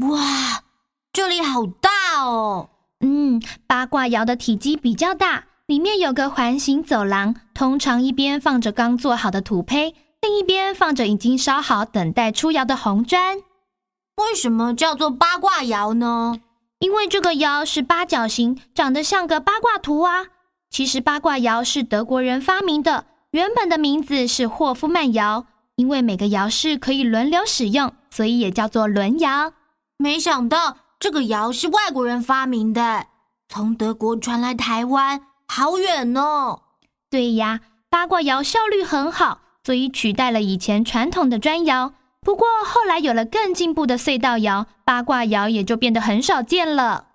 哇，这里好大哦！ 八卦窑的体积比较大，里面有个环形走廊，通常一边放着刚做好的土坯，另一边放着已经烧好等待出窑的红砖。 为什么叫做八卦窑呢？ 因为这个窑是八角形，长得像个八卦图啊。其实八卦窑是德国人发明的，原本的名字是霍夫曼窑，因为每个窑室可以轮流使用，所以也叫做轮窑。 没想到这个窑是外国人发明的，从德国传来台湾，好远哦。 对呀，八卦窑效率很好，所以取代了以前传统的砖窑。不过后来有了更进步的隧道窑，八卦窑也就变得很少见了。